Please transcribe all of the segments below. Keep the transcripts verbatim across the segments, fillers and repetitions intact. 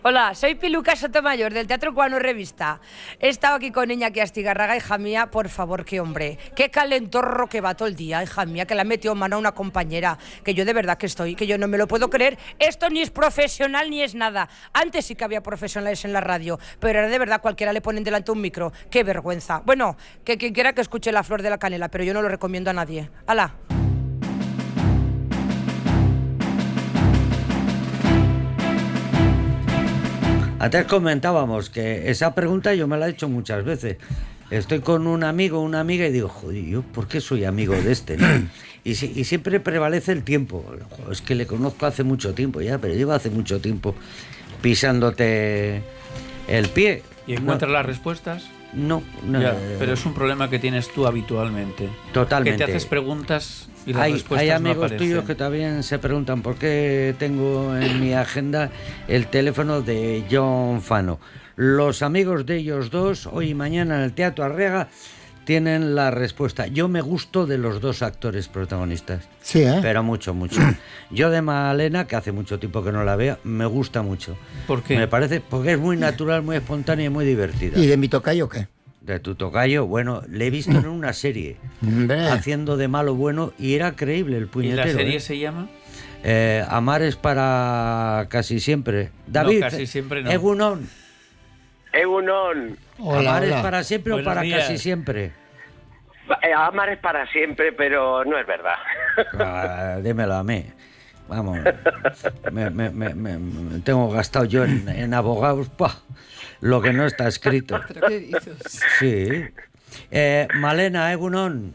Hola, soy Piluca Sotomayor del Teatro Cubano Revista. He estado aquí con Iñaki Astigarraga, hija mía, por favor, qué hombre. Qué calentorro que va todo el día, hija mía, que le ha metido mano a una compañera. Que yo de verdad que estoy, que yo no me lo puedo creer. Esto ni es profesional ni es nada. Antes sí que había profesionales en la radio, pero ahora de verdad cualquiera le ponen delante un micro. Qué vergüenza. Bueno, que quien quiera que escuche La Flor de la Canela, pero yo no lo recomiendo a nadie. ¡Hala! Antes comentábamos que esa pregunta yo me la he hecho muchas veces. Estoy con un amigo, una amiga y digo, joder, ¿yo por qué soy amigo de este? ¿No? Y, si, y siempre prevalece el tiempo. Joder, es que le conozco hace mucho tiempo ya, pero llevo hace mucho tiempo pisándote el pie. ¿Y encuentras no. las respuestas? No, no. Ya, pero es un problema que tienes tú habitualmente. Totalmente. Que te haces preguntas y las hay, respuestas hay amigos no aparecen. tuyos que también se preguntan por qué tengo en mi agenda el teléfono de John Fano. Los amigos de ellos dos, hoy y mañana en el Teatro Arriaga, tienen la respuesta. Yo me gusto de los dos actores protagonistas. Sí, ¿eh? Pero mucho, mucho. Yo de Malena, que hace mucho tiempo que no la veo, me gusta mucho. ¿Por qué? Me parece, porque es muy natural, muy espontánea y muy divertida. ¿Y de mi tocayo qué? De tu tocayo, bueno, le he visto en una serie, Hombre. haciendo de malo bueno, y era creíble el ¿Y puñetero. la serie ¿eh? se llama? Eh, Amar es para casi siempre. David, No, casi siempre no. Egunon. Egunon, Hola, ¿Amar hola. es para siempre Buenos o para días. casi siempre? eh, amar es para siempre, pero no es verdad. Ah, dímelo a mí. Vamos, me, me- me- me- me tengo gastado yo en, en abogados, ¡pah! Lo que no está escrito. ¿Pero qué dices? Sí. Eh, Malena, Egunon.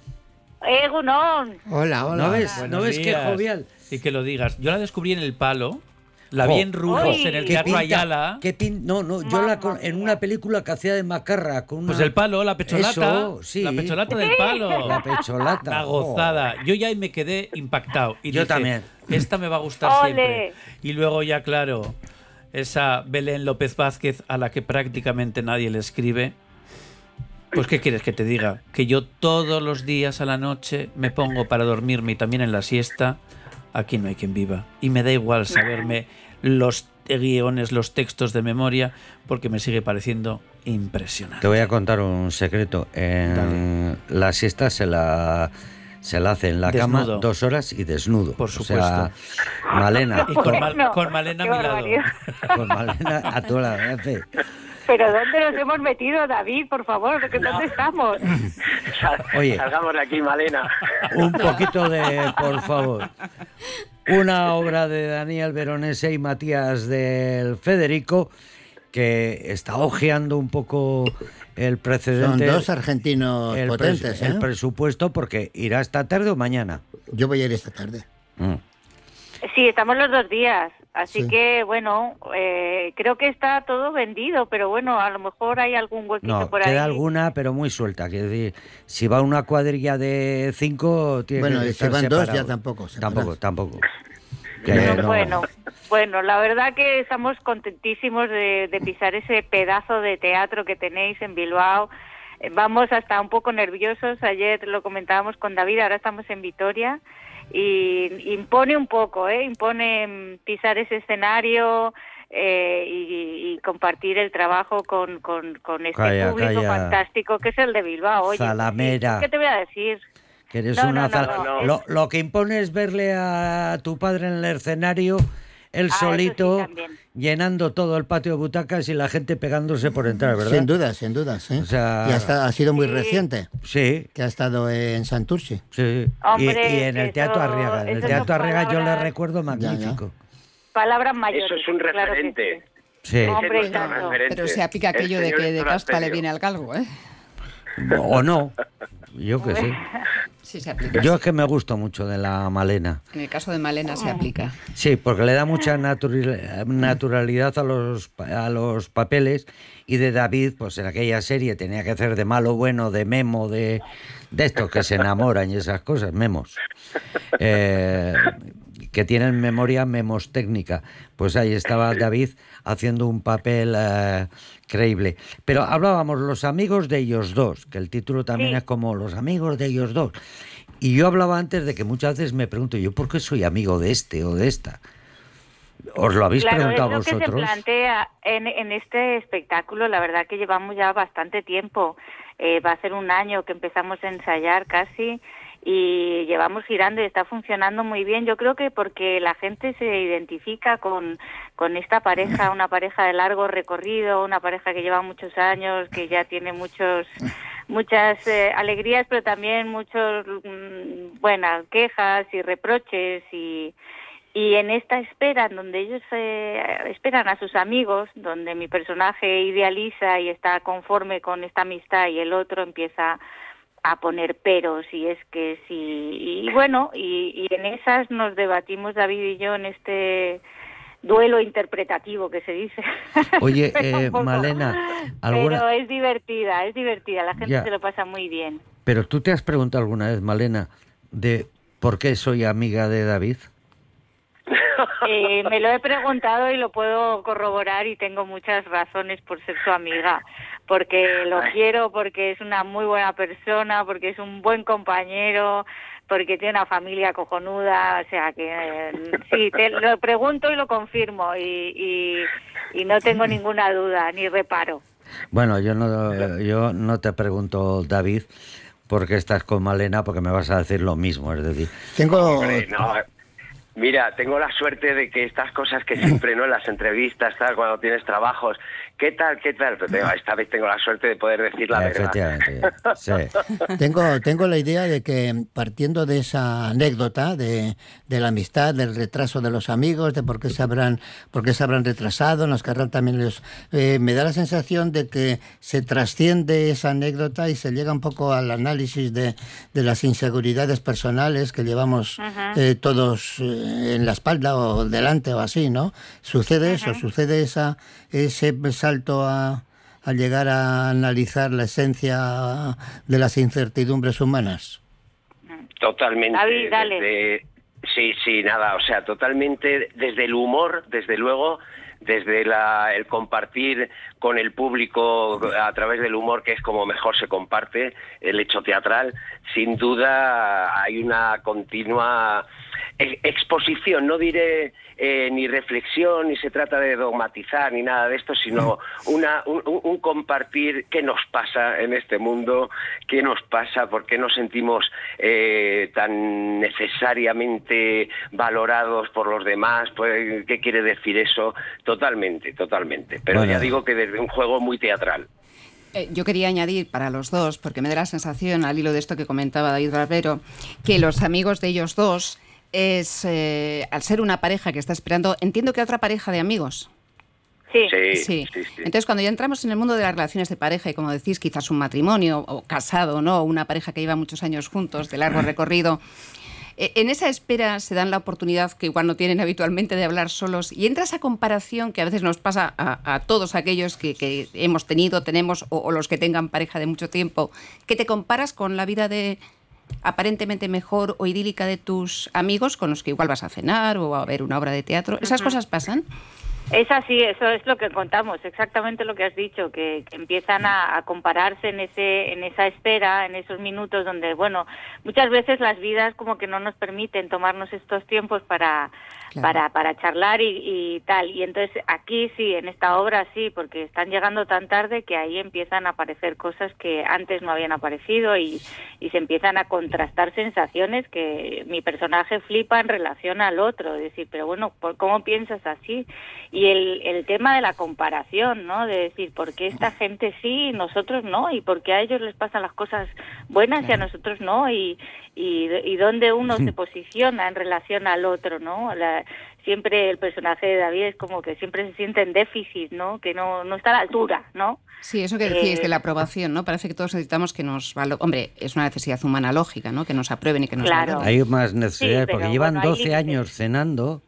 Egunon. Hola, hola. ¿No ves, Buenos ¿no ves qué días. jovial? Y que lo digas. Yo la descubrí en El Palo, la Jo. vi en Rufos, Uy. en el ¿Qué Teatro pinta? Ayala. ¿Qué pin- No, no, yo la con- Mamma en mía. una película que hacía de macarra con una... Pues El Palo, la pecholata. Eso, sí. La pecholata del Palo. La pecholata. La gozada. Yo ya ahí me quedé impactado. Y Yo dije, también. Esta me va a gustar Ole. siempre. Y luego ya, claro, esa Belén López Vázquez a la que prácticamente nadie le escribe. Pues, ¿qué quieres que te diga? Que yo todos los días a la noche me pongo para dormirme y también en la siesta. Aquí no hay quien viva. Y me da igual saberme los guiones, los textos de memoria, porque me sigue pareciendo impresionante. Te voy a contar un secreto. En la siesta se la se la hace en la Desnudo. cama dos horas y desnudo. Por O sea, supuesto. Malena. Y con, Mal- Bueno, con Malena a qué mi lado. barbaridad. Con Malena a tu lado. hace. ¿Pero dónde nos hemos metido, David? Por favor, ¿de qué- ¿dónde estamos? Sal- Oye. Salgamos de aquí, Malena. Un poquito de, por favor. Una obra de Daniel Veronese y Matías del Federico, que está hojeando un poco el Son precedente. dos argentinos el, pres- potentes, ¿eh? el presupuesto, porque irá esta tarde o mañana. Yo voy a ir esta tarde. Mm. Sí, estamos los dos días. Así Sí. que, bueno, eh, creo que está todo vendido, pero bueno, a lo mejor hay algún huequito No, por ahí. queda alguna, pero muy suelta. Quiero decir, si va una cuadrilla de cinco, tiene Bueno, que y si estar van dos, separado. ya tampoco, Tampoco, separados. tampoco. Que Bueno, no- bueno, bueno, la verdad que estamos contentísimos de, de pisar ese pedazo de teatro que tenéis en Bilbao. Eh, Vamos hasta un poco nerviosos. Ayer lo comentábamos con David, ahora estamos en Vitoria. Y impone un poco, ¿eh? Impone mm, pisar ese escenario eh, y, y compartir el trabajo con, con, con este Calla, público calla. fantástico que es el de Bilbao. Oye, Zalamera. ¿qué te voy a decir? Que eres No, una no, no, zal- no, Lo, lo que impone es verle a tu padre en el escenario, él Ah, eso sí, solito, también. llenando todo el patio de butacas y la gente pegándose por entrar, ¿verdad? Sin duda, sin dudas, ¿eh? O sea- Y hasta ha sido muy Sí. reciente, Sí, que ha estado en Santurce. sí. Hombre, y, y en el eso- Teatro Arriaga. En el eso Teatro son Arriaga yo le palabras- recuerdo magnífico. Palabras mayores. Eso es un claro que referente. sí. Sí. Ese Hombre, es nuestro tanto. referente. Pero se aplica El aquello de señor que de Héctor caspa le Asterio. viene al calvo, ¿eh? O no. Yo que sí. Sí, se aplica. Yo es que me gusto mucho de la Malena. En el caso de Malena se aplica. Sí, porque le da mucha naturil- naturalidad a los, pa- a los papeles, y de David, pues en aquella serie tenía que hacer de malo bueno, de memo, de, de estos que se enamoran y esas cosas, memos, eh, que tienen memoria memos técnica. Pues ahí estaba David haciendo un papel eh, creíble. Pero hablábamos los amigos de ellos dos, que el título también Sí. es como los amigos de ellos dos. Y yo hablaba antes de que muchas veces me pregunto, ¿yo por qué soy amigo de este o de esta? ¿Os lo habéis Claro, es preguntado lo que se vosotros? plantea en, en este espectáculo. La verdad que llevamos ya bastante tiempo. Eh, va a ser un año que empezamos a ensayar casi y llevamos girando y está funcionando muy bien. Yo creo que porque la gente se identifica con, con esta pareja, una pareja de largo recorrido, una pareja que lleva muchos años, que ya tiene muchos muchas eh, alegrías, pero también muchos mm, buenas quejas y reproches y Y en esta espera, en donde ellos eh, esperan a sus amigos, donde mi personaje idealiza y está conforme con esta amistad y el otro empieza a poner peros y es que sí, y bueno, y, y en esas nos debatimos David y yo en este duelo interpretativo que se dice. Oye, Pero un eh, poco. Malena, ¿alguna... Pero es divertida, es divertida, la gente Ya. se lo pasa muy bien. Pero tú te has preguntado alguna vez, Malena, de por qué soy amiga de David. Eh, me lo he preguntado y lo puedo corroborar y tengo muchas razones por ser su amiga, porque lo quiero, porque es una muy buena persona, porque es un buen compañero, porque tiene una familia cojonuda, o sea que eh, sí, te lo pregunto y lo confirmo y, y, y no tengo ninguna duda ni reparo. Bueno, yo no, yo no te pregunto, David, por qué estás con Malena, porque me vas a decir lo mismo, es decir... Tengo... Hombre, no. Mira, tengo la suerte de que estas cosas que siempre, ¿no? En las entrevistas, tal, cuando tienes trabajos, ¿qué tal, qué tal? Pero tengo- esta vez tengo la suerte de poder decir la verdad. Efectivamente, sí. Tengo, tengo la idea de que partiendo de esa anécdota de, de la amistad, del retraso de los amigos, de por qué se habrán, por qué se habrán retrasado, nos querrán también los... eh, me da la sensación de que se trasciende esa anécdota y se llega un poco al análisis de, de las inseguridades personales que llevamos Ajá. eh, todos eh, en la espalda o delante o así, ¿no? ¿Sucede eso? ¿Sucede esa, ese salto a... al llegar a analizar la esencia de las incertidumbres humanas? Totalmente. David, dale. Desde, sí, sí, nada, o sea, totalmente desde el humor, desde luego, desde la, el compartir con el público a través del humor, que es como mejor se comparte el hecho teatral, sin duda hay una continua e- exposición, no diré eh, ni reflexión, ni se trata de dogmatizar, ni nada de esto, sino una, un, un compartir qué nos pasa en este mundo, qué nos pasa, por qué nos sentimos eh, tan necesariamente valorados por los demás, pues, qué quiere decir eso, totalmente, totalmente. Pero Bueno. ya digo que desde un juego muy teatral. Eh, yo quería añadir para los dos, porque me da la sensación, al hilo de esto que comentaba David Barbero, que los amigos de ellos dos es, eh, al ser una pareja que está esperando, entiendo que otra pareja de amigos. Sí. Sí, Sí. sí, sí. Entonces, cuando ya entramos en el mundo de las relaciones de pareja y, como decís, quizás un matrimonio o casado, ¿no? Una pareja que lleva muchos años juntos, de largo recorrido, eh, en esa espera se dan la oportunidad que igual no tienen habitualmente de hablar solos y entra esa comparación que a veces nos pasa a, a todos aquellos que, que hemos tenido, tenemos o, o los que tengan pareja de mucho tiempo, que te comparas con la vida de aparentemente mejor o idílica de tus amigos con los que igual vas a cenar o a ver una obra de teatro. ¿Esas cosas pasan? Es así, eso es lo que contamos, exactamente lo que has dicho, que, que empiezan a, a compararse en ese, en esa espera, en esos minutos donde, bueno, muchas veces las vidas como que no nos permiten tomarnos estos tiempos para, Claro. para, para charlar y, y tal. Y entonces aquí sí, en esta obra sí, porque están llegando tan tarde que ahí empiezan a aparecer cosas que antes no habían aparecido y, y se empiezan a contrastar sensaciones que mi personaje flipa en relación al otro, es decir, pero bueno, ¿por ¿cómo piensas así? Y el, el tema de la comparación, ¿no? De decir, ¿por qué esta gente sí y nosotros no? ¿Y por qué a ellos les pasan las cosas buenas y a nosotros no? Y, y, y dónde uno se posiciona en relación al otro, ¿no? La, siempre el personaje de David es como que siempre se siente en déficit, ¿no? Que no, no está a la altura, ¿no? Sí, eso que decíais Eh, de la aprobación, ¿no? Parece que todos necesitamos que nos valoren. Hombre, es una necesidad humana lógica, ¿no? Que nos aprueben y que nos Claro. valoren. Hay más necesidades, Sí, pero porque llevan bueno, hay doce límites. años cenando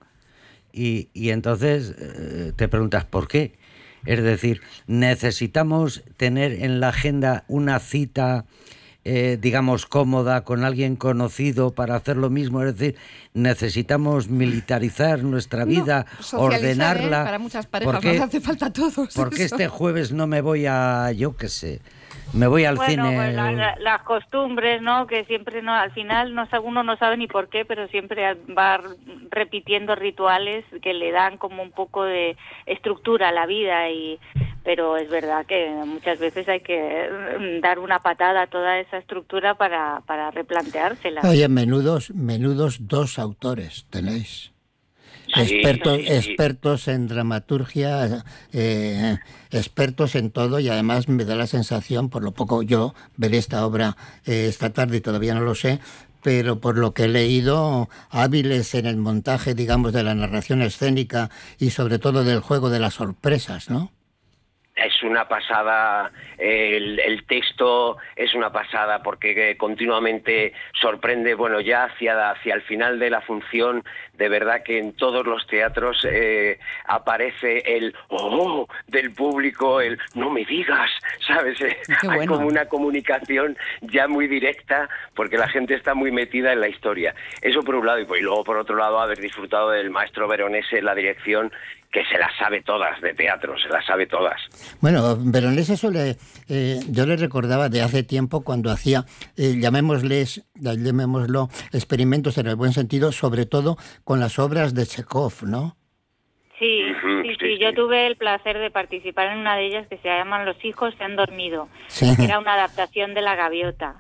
y, y entonces eh, te preguntas por qué. Es decir, necesitamos tener en la agenda una cita eh, digamos, cómoda con alguien conocido para hacer lo mismo. Es decir, necesitamos militarizar nuestra vida, no, socializar, ordenarla. ¿eh? Para muchas parejas porque, nos hace falta a todos. Porque eso. este jueves no me voy a, yo qué sé, me voy al bueno, cine. Pues la, la, las costumbres, ¿no? Que siempre no, al final no, uno no sabe ni por qué, pero siempre va repitiendo rituales que le dan como un poco de estructura a la vida. Y pero es verdad que muchas veces hay que dar una patada a toda esa estructura para, para replanteársela. Oye, menudos, menudos dos autores tenéis. Sí, expertos, sí, sí. expertos en dramaturgia, eh, expertos en todo, y además me da la sensación, por lo poco yo veré esta obra eh, esta tarde y todavía no lo sé, pero por lo que he leído, hábiles en el montaje, digamos, de la narración escénica y sobre todo del juego de las sorpresas, ¿no? Es una pasada, el, el texto es una pasada porque continuamente sorprende. Bueno, ya hacia, hacia el final de la función, de verdad que en todos los teatros eh, aparece el ¡oh! Del público, el ¡no me digas! ¿Sabes? Qué Hay bueno. como una comunicación ya muy directa porque la gente está muy metida en la historia. Eso por un lado, y, pues, y luego por otro lado haber disfrutado del maestro Veronese en la dirección, que se las sabe todas de teatro, se las sabe todas. Bueno, Veronese suele, eh, yo le recordaba de hace tiempo cuando hacía, eh, llamémosles, llamémoslo, experimentos en el buen sentido, sobre todo con las obras de Chekhov, ¿no? Sí, Ujú, sí, sí, sí, sí. yo tuve el placer de participar en una de ellas que se llaman Los hijos se han dormido. Sí. Era una adaptación de La Gaviota.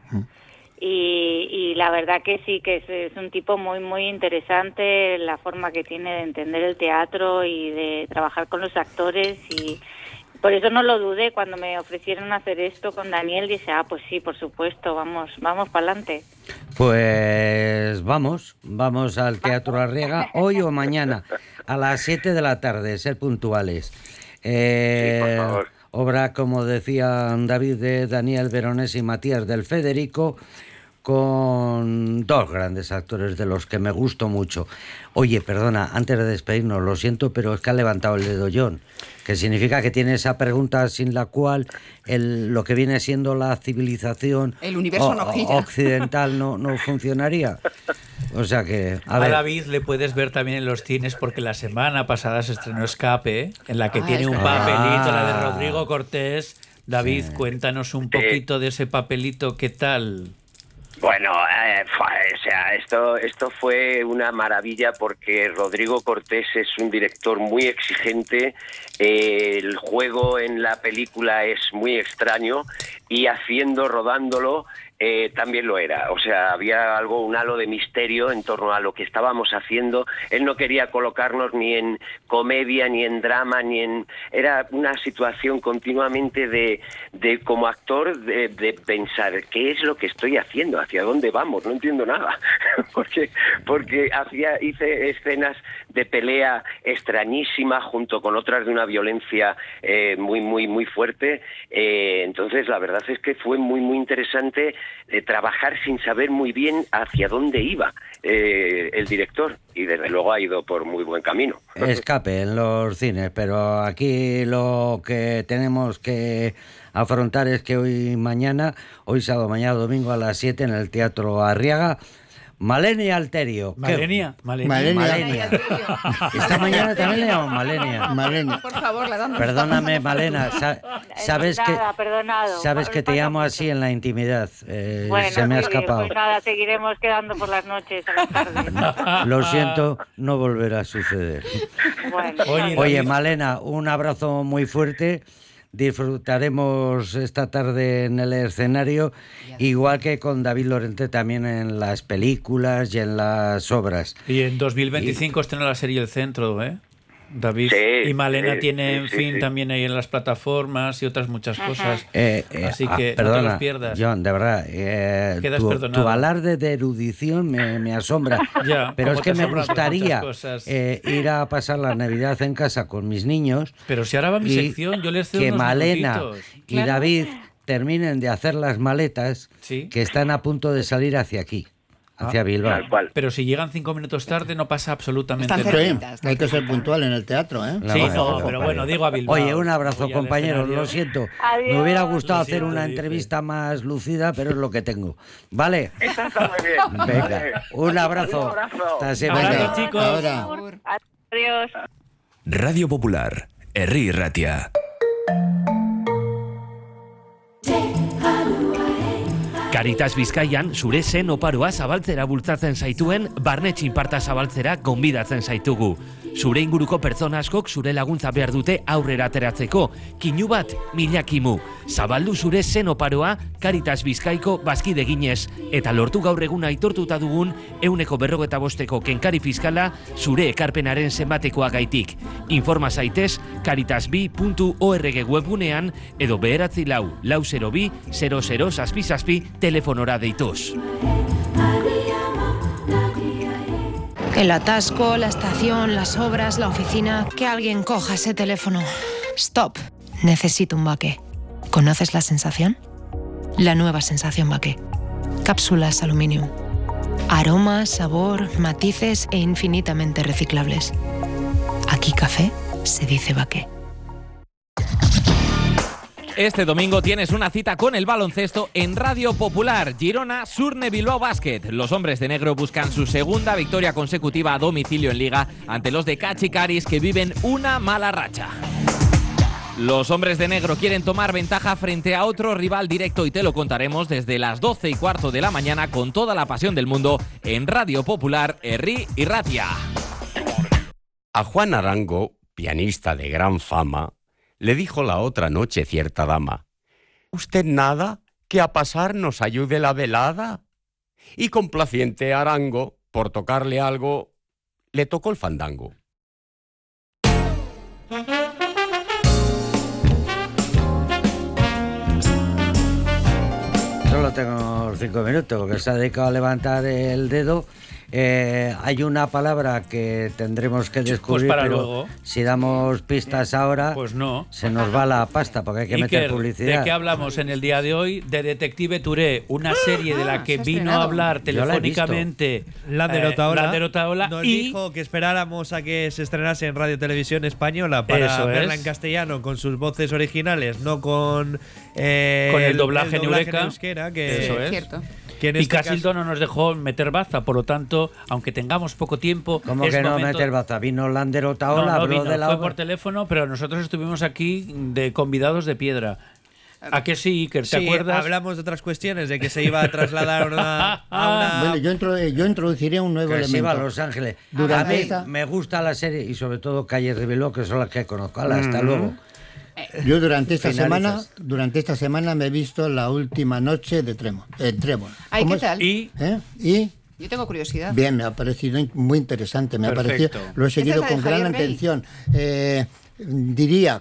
Y, y la verdad que sí, que es, es un tipo muy, muy interesante, la forma que tiene de entender el teatro y de trabajar con los actores, y por eso no lo dudé cuando me ofrecieron hacer esto con Daniel. Dije, ah, pues sí, por supuesto, vamos, vamos para adelante. Pues vamos, vamos al Teatro Arriaga hoy o mañana a las siete de la tarde, ser puntuales. Eh, Sí, por favor. Obra, como decía David, de Daniel Veronese y Matías del Federico, con dos grandes actores de los que me gustó mucho. Oye, perdona, antes de despedirnos, lo siento, pero es que ha levantado el dedo John, que significa que tiene esa pregunta sin la cual el, lo que viene siendo la civilización El universo o- no gira. occidental no, no funcionaría. O sea que, a A, ver, David le puedes ver también en los cines porque la semana pasada se estrenó Escape, ¿eh? En la que Ah, tiene es un verdad. papelito, la de Ah. Rodrigo Cortés. David, cuéntanos un poquito de ese papelito, ¿qué tal? Bueno, eh, fue- o sea, esto, esto fue una maravilla porque Rodrigo Cortés es un director muy exigente, eh, el juego en la película es muy extraño y haciendo, rodándolo, eh, también lo era. O sea, había algo, un halo de misterio en torno a lo que estábamos haciendo. Él no quería colocarnos ni en comedia, ni en drama, ni en... Era una situación continuamente de, de como actor, de, de pensar, ¿qué es lo que estoy haciendo? ¿Hacia dónde vamos? No entiendo nada. porque porque hacía hice escenas de pelea extrañísima junto con otras de una violencia eh, muy, muy, muy fuerte. Eh, entonces, la verdad es que fue muy, muy interesante eh, trabajar sin saber muy bien hacia dónde iba eh, el director, y desde luego ha ido por muy buen camino. Escape en los cines, pero aquí lo que tenemos que afrontar es que hoy mañana, hoy sábado, mañana domingo a las siete en el Teatro Arriaga, Malenia Alterio. ¿Qué? Malenia, Malenia. Malenia. Malenia. Esta mañana también le llamo Malenia. Malenia. Por favor, la damos. Perdóname, Malena, sa- sabes que Nada, perdonado. sabes que te Pasa llamo mucho. así en la intimidad. Eh, Bueno, se me ha muy bien, escapado. pues nada, seguiremos quedando por las noches a las tardes. Lo siento, no volverá a suceder. Bueno, Oye, Oye, David. Malena, un abrazo muy fuerte. Disfrutaremos esta tarde en el escenario, igual que con David Lorente también en las películas y en las obras. Y en dos mil veinticinco estrena la serie El Centro, ¿eh? David. Sí, y Malena sí, tiene, sí, en sí, fin, sí. también ahí en las plataformas y otras muchas cosas. Eh, eh, Así ah, que no te perdona, los pierdas. John, de verdad, eh, Quedas tu, perdonado. tu alarde de erudición me, me asombra. Ya, Pero como es que te me asombran gustaría muchas cosas. eh, ir a pasar la Navidad en casa con mis niños. Pero si ahora va mi y sección, yo les cedo que unos Malena minutitos. y Claro. David terminen de hacer las maletas Sí. que están a punto de salir hacia aquí, hacia Bilbao. Tal cual. Pero si llegan cinco minutos tarde no pasa absolutamente Están nada. Sí, cerquitas. hay que ser puntual en el teatro, ¿eh? La Sí, madre no, que lo pero parió. bueno, digo a Bilbao. Oye, un abrazo, Voy al compañeros, escenario. lo siento. Adiós. Me hubiera gustado Lo hacer siento, una dice. entrevista más lucida, pero es lo que tengo. ¿Vale? Eso está muy bien. Venga, un abrazo. Un abrazo. Hasta semana. Abrazo, chicos. Ahora. Adiós. Radio Popular, Herri Ratia. Caritas Bizkaian zure zen oparoa zabaltzera bultzatzen zaituen barne txinparta zabaltzera gonbidatzen zaitugu. Zure inguruko pertsona askok zure laguntza behar dute aurrera ateratzeko. Kinu bat, mila kimu. Zabaldu zure zen oparoa Caritas Bizkaiko bazkide ginez. Eta lortu gaur egun aitortuta dugun euneko berrogeta bosteko kenkari fiskala zure ekarpenaren zenbatekoa gaitik. Informa zaitez caritasbi puntu org webgunean edo beheratzi lau, lau zero bi, zero zero zazpi zazpi telefonora deituz. El atasco, la estación, las obras, la oficina... Que alguien coja ese teléfono. Stop. Necesito un Baqué. ¿Conoces la sensación? La nueva sensación Baqué. Cápsulas aluminium. Aroma, sabor, matices e infinitamente reciclables. Aquí café se dice Baqué. Este domingo tienes una cita con el baloncesto en Radio Popular. Girona, Surne Bilbao Basket. Los hombres de negro buscan su segunda victoria consecutiva a domicilio en Liga ante los de Cachicaris, que viven una mala racha. Los hombres de negro quieren tomar ventaja frente a otro rival directo y te lo contaremos desde las doce y cuarto de la mañana con toda la pasión del mundo en Radio Popular, Herri y Ratia. A Juan Arango, pianista de gran fama, le dijo la otra noche cierta dama: «¿Usted nada? Que a pasar nos ayude la velada». Y complaciente Arango, por tocarle algo, le tocó el fandango. Solo tengo cinco minutos porque se ha dedicado a levantar el dedo. Eh, hay una palabra que tendremos que descubrir, para pero luego. si damos pistas ahora, Pues no. se nos va la pasta porque hay que meter Iker, publicidad. ¿de qué hablamos en el día de hoy? De Detective Touré, una serie de la que se ha vino estrenado. a hablar Yo la he visto. telefónicamente Lander eh, Otaola, Lander Otaola nos y dijo que esperáramos a que se estrenase en Radio Televisión Española para Eso verla es. en castellano con sus voces originales, no con eh, Con el doblaje en doblaje Eureka. euskera, que, Eso es. Cierto. que en y este Casildo caso- no nos dejó meter baza, por lo tanto, aunque tengamos poco tiempo, ¿Cómo es que no momento- meter baza? Vino Lander No, Otaola, no habló vino, de la fue obra. por teléfono, pero nosotros estuvimos aquí de convidados de piedra. ¿A qué sí, Iker? ¿Te Sí, acuerdas? hablamos de otras cuestiones, de que se iba a trasladar a una, a una- Bueno, yo, intro- yo introduciré un nuevo Que se iba a elemento. Los Ángeles. Durante a mí esta- me gusta la serie y sobre todo Calle de Bilbao, que son las que conozco. Hala, hasta Mm. luego. Yo durante esta Finalizas. semana, durante esta semana me he visto La Última Noche de Tremo, eh, Tremor. Ay, ¿Cómo ¿qué es? tal? Y ¿Eh? Y Yo tengo curiosidad. bien, me ha parecido in- muy interesante, me ha Perfecto. parecido, lo he seguido Esta es la con de gran Javier Rey. atención. Eh, diría,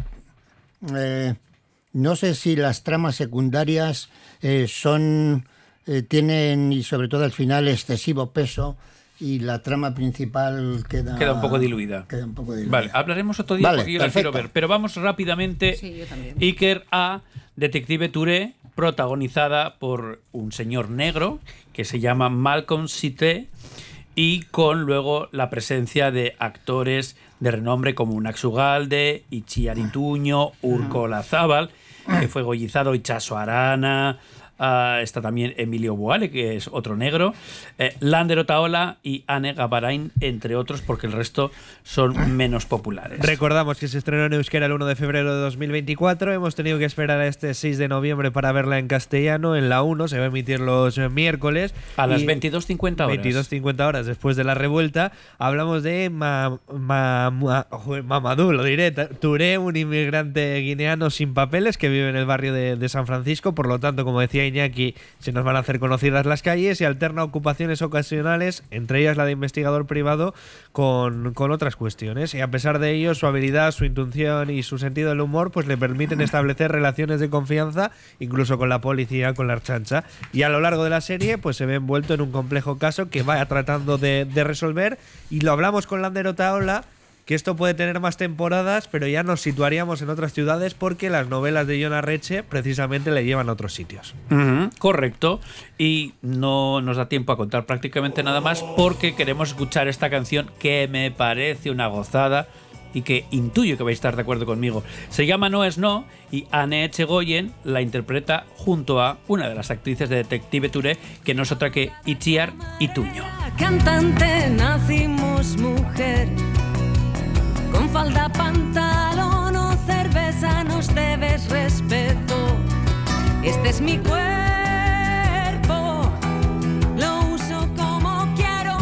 eh, no sé si las tramas secundarias eh, son, eh, tienen, y sobre todo al final, excesivo peso, y la trama principal queda, queda un poco diluida. Queda un poco diluida. Vale, hablaremos otro día Vale, porque yo la perfecto. quiero ver. Pero vamos rápidamente, Sí, yo también. Iker, a Detective Touré, protagonizada por un señor negro que se llama Malcolm Cité y con luego la presencia de actores de renombre como Nax Ugalde, Itziar Ituño, Urko Olazábal, que fue gollizado, Itxaso Arana. Ah, está también Emilio Boale, que es otro negro, eh, Lander Otaola y Ane Gabarain, entre otros, porque el resto son menos populares. Recordamos que se estrenó en euskera el uno de febrero de dos mil veinticuatro. Hemos tenido que esperar a este seis de noviembre para verla en castellano. En la uno se va a emitir los eh, miércoles. A las Y- veintidós cincuenta horas. veintidós cincuenta horas después de la revuelta. Hablamos de Ma- Ma- Ma- joder, Mamadou, lo diré, Touré, un inmigrante guineano sin papeles que vive en el barrio de, de San Francisco. Por lo tanto, como decía Iñaki, se nos van a hacer conocidas las calles y alterna ocupaciones ocasionales, entre ellas la de investigador privado, con, con otras cuestiones. Y a pesar de ello, su habilidad, su intuición y su sentido del humor pues le permiten establecer relaciones de confianza, incluso con la policía, con la Ertzaintza. Y a lo largo de la serie pues se ve envuelto en un complejo caso que va tratando de, de resolver. Y lo hablamos con Lander Otaola, que esto puede tener más temporadas, pero ya nos situaríamos en otras ciudades porque las novelas de Jon Arretxe precisamente le llevan a otros sitios. Uh-huh, correcto. Y no nos da tiempo a contar prácticamente nada más porque queremos escuchar esta canción que me parece una gozada y que intuyo que vais a estar de acuerdo conmigo. Se llama No es No y Anne Etxegoyen la interpreta junto a una de las actrices de Detective Touré, que no es otra que Itziar Ituño. Cantante, nacimos mujer, con falda, pantalón o cerveza nos debes respeto. Este es mi cuerpo, lo uso como quiero.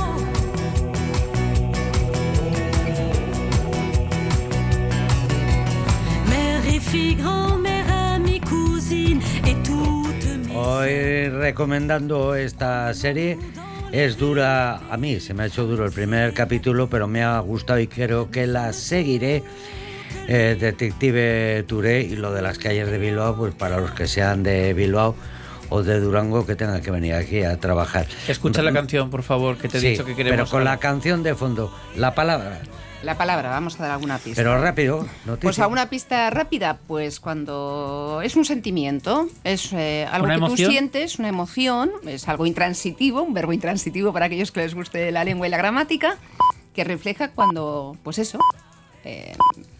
Mère fille, grand-mère, mi cousine et toute mi... Hoy recomendando esta serie. Es dura, a mí se me ha hecho duro el primer capítulo, pero me ha gustado y creo que la seguiré. Eh, Detective Touré, y lo de las calles de Bilbao, pues para los que sean de Bilbao o de Durango que tengan que venir aquí a trabajar. Escucha la canción, por favor, que te he sí, dicho que queremos. pero con algo. la canción de fondo, la palabra. La palabra, vamos a dar alguna pista. Pero rápido, noticia. Pues alguna pista rápida, pues cuando es un sentimiento, es eh, algo ¿Una que emoción? tú sientes, una emoción, es algo intransitivo, un verbo intransitivo para aquellos que les guste la lengua y la gramática, que refleja cuando, pues eso, eh,